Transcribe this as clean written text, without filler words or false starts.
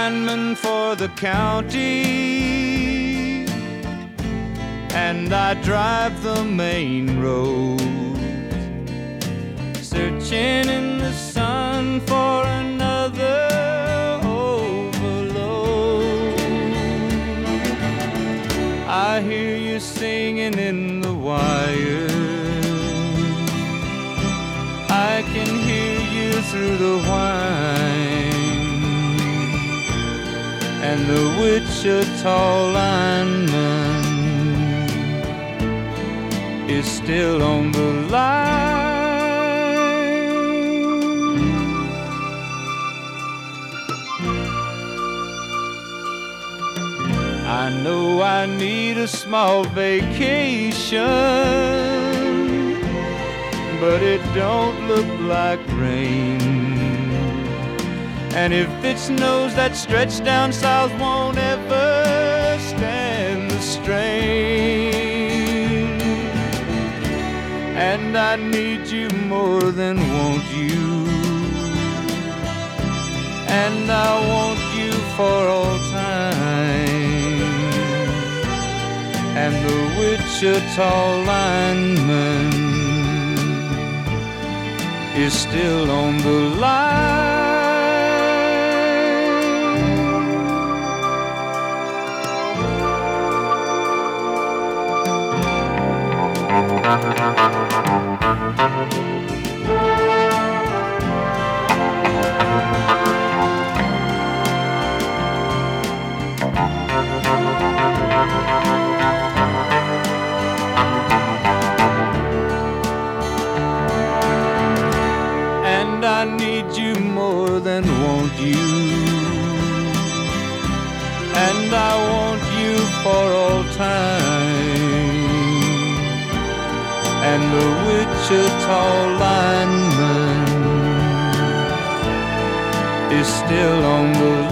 lineman for the county, and I drive the main road, searching in the sun for another overload. I hear you singing in the wire, I can hear you through the whine, and the Wichita lineman is still on the line. I know I need a small vacation, but it don't look like rain. And if it snows, that stretch down south won't ever stand the strain. And I need you more than want you, and I want you for all time. And the Wichita lineman is still on the line. And I need you more than want you, and I want you for all time. And the Wichita lineman is still on the